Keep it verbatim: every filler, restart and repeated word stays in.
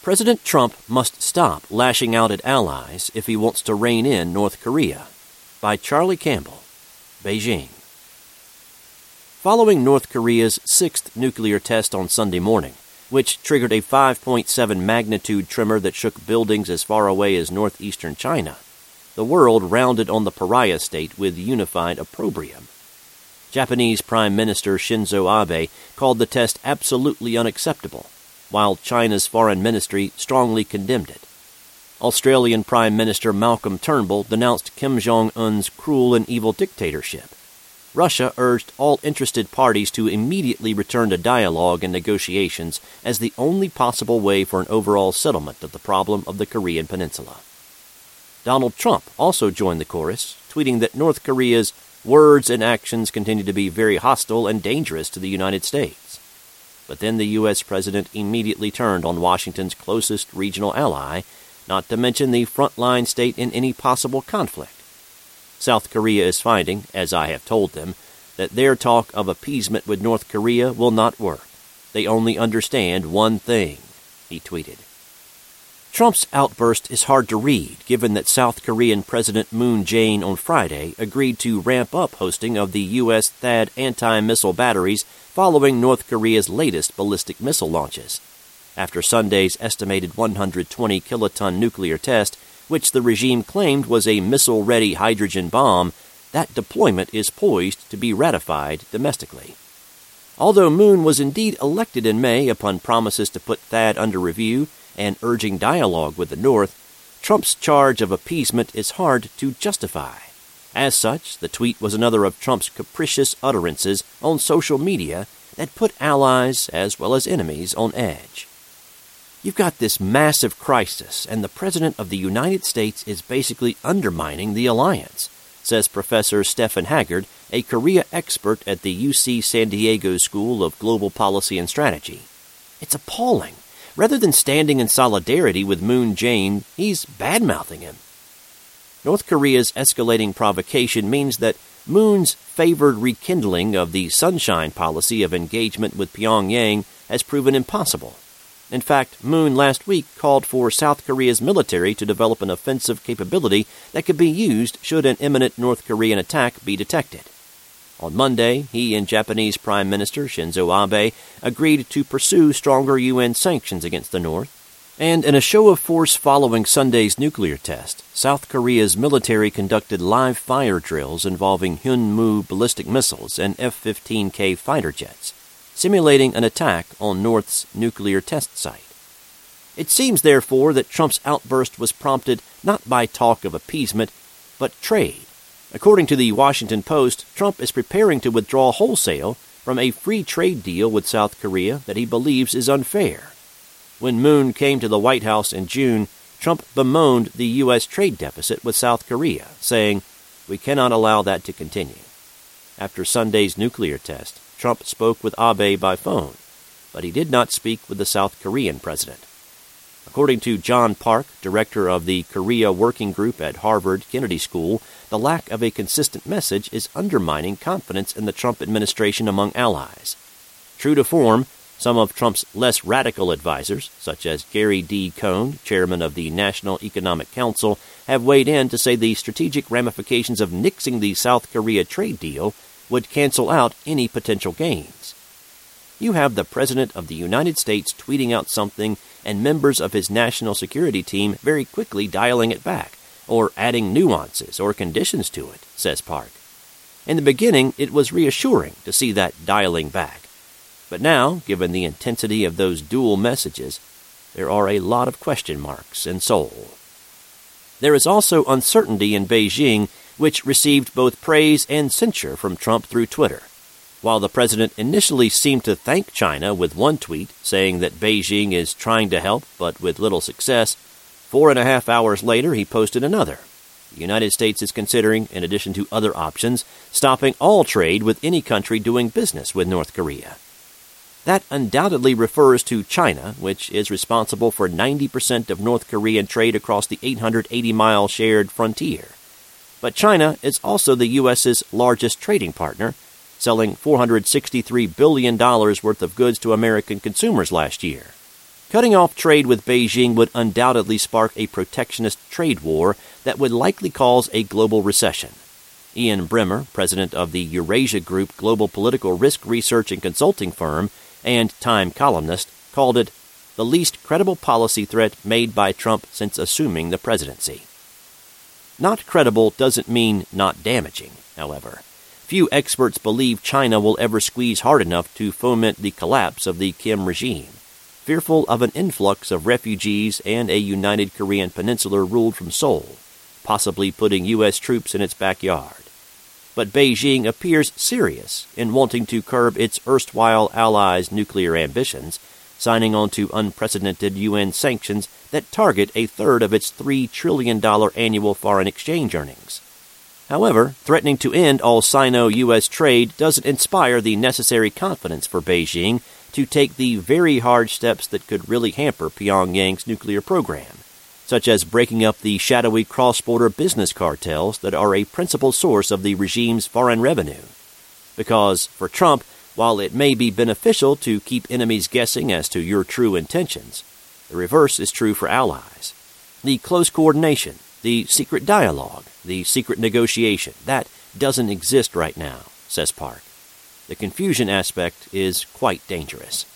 President Trump must stop lashing out at allies if he wants to rein in North Korea. By Charlie Campbell, Beijing. Following North Korea's sixth nuclear test on Sunday morning, which triggered a five point seven magnitude tremor that shook buildings as far away as northeastern China, the world rounded on the pariah state with unified opprobrium. Japanese Prime Minister Shinzo Abe called the test absolutely unacceptable, while China's foreign ministry strongly condemned it. Australian Prime Minister Malcolm Turnbull denounced Kim Jong-un's cruel and evil dictatorship. Russia urged all interested parties to immediately return to dialogue and negotiations as the only possible way for an overall settlement of the problem of the Korean Peninsula. Donald Trump also joined the chorus, tweeting that North Korea's words and actions continue to be very hostile and dangerous to the United States. But then the U S president immediately turned on Washington's closest regional ally, not to mention the frontline state in any possible conflict. South Korea is finding, as I have told them, that their talk of appeasement with North Korea will not work. They only understand one thing, he tweeted. Trump's outburst is hard to read, given that South Korean President Moon Jae-in on Friday agreed to ramp up hosting of the U S THAAD anti-missile batteries following North Korea's latest ballistic missile launches. After Sunday's estimated one hundred twenty kiloton nuclear test, which the regime claimed was a missile-ready hydrogen bomb, that deployment is poised to be ratified domestically. Although Moon was indeed elected in May upon promises to put THAAD under review and urging dialogue with the North, Trump's charge of appeasement is hard to justify. As such, the tweet was another of Trump's capricious utterances on social media that put allies as well as enemies on edge. You've got this massive crisis, and the President of the United States is basically undermining the alliance, says Professor Stephen Haggard, a Korea expert at the U C San Diego School of Global Policy and Strategy. It's appalling. Rather than standing in solidarity with Moon Jae-in, he's bad-mouthing him. North Korea's escalating provocation means that Moon's favored rekindling of the sunshine policy of engagement with Pyongyang has proven impossible. In fact, Moon last week called for South Korea's military to develop an offensive capability that could be used should an imminent North Korean attack be detected. On Monday, he and Japanese Prime Minister Shinzo Abe agreed to pursue stronger U N sanctions against the North. And in a show of force following Sunday's nuclear test, South Korea's military conducted live fire drills involving Hyunmoo ballistic missiles and F fifteen K fighter jets, simulating an attack on North's nuclear test site. It seems, therefore, that Trump's outburst was prompted not by talk of appeasement, but trade. According to the Washington Post, Trump is preparing to withdraw wholesale from a free trade deal with South Korea that he believes is unfair. When Moon came to the White House in June, Trump bemoaned the U S trade deficit with South Korea, saying, "We cannot allow that to continue." After Sunday's nuclear test, Trump spoke with Abe by phone, but he did not speak with the South Korean president. According to John Park, director of the Korea Working Group at Harvard Kennedy School, the lack of a consistent message is undermining confidence in the Trump administration among allies. True to form, some of Trump's less radical advisers, such as Gary D. Cohn, chairman of the National Economic Council, have weighed in to say the strategic ramifications of nixing the South Korea trade deal would cancel out any potential gains. You have the President of the United States tweeting out something and members of his national security team very quickly dialing it back, or adding nuances or conditions to it, says Park. In the beginning, it was reassuring to see that dialing back. But now, given the intensity of those dual messages, there are a lot of question marks in Seoul. There is also uncertainty in Beijing, which received both praise and censure from Trump through Twitter. While the president initially seemed to thank China with one tweet, saying that Beijing is trying to help but with little success, four and a half hours later he posted another. The United States is considering, in addition to other options, stopping all trade with any country doing business with North Korea. That undoubtedly refers to China, which is responsible for ninety percent of North Korean trade across the eight hundred eighty mile shared frontier. But China is also the U S's largest trading partner, selling four hundred sixty-three billion dollars worth of goods to American consumers last year. Cutting off trade with Beijing would undoubtedly spark a protectionist trade war that would likely cause a global recession. Ian Bremmer, president of the Eurasia Group global political risk research and consulting firm and Time columnist, called it the least credible policy threat made by Trump since assuming the presidency. Not credible doesn't mean not damaging, however. Few experts believe China will ever squeeze hard enough to foment the collapse of the Kim regime, fearful of an influx of refugees and a united Korean peninsula ruled from Seoul, possibly putting U S troops in its backyard. But Beijing appears serious in wanting to curb its erstwhile allies' nuclear ambitions, signing on to unprecedented U N sanctions that target a third of its three trillion dollars annual foreign exchange earnings. However, threatening to end all Sino-U S trade doesn't inspire the necessary confidence for Beijing to take the very hard steps that could really hamper Pyongyang's nuclear program, such as breaking up the shadowy cross-border business cartels that are a principal source of the regime's foreign revenue. Because, for Trump, while it may be beneficial to keep enemies guessing as to your true intentions, the reverse is true for allies. The close coordination, the secret dialogue, the secret negotiation, that doesn't exist right now, says Park. The confusion aspect is quite dangerous.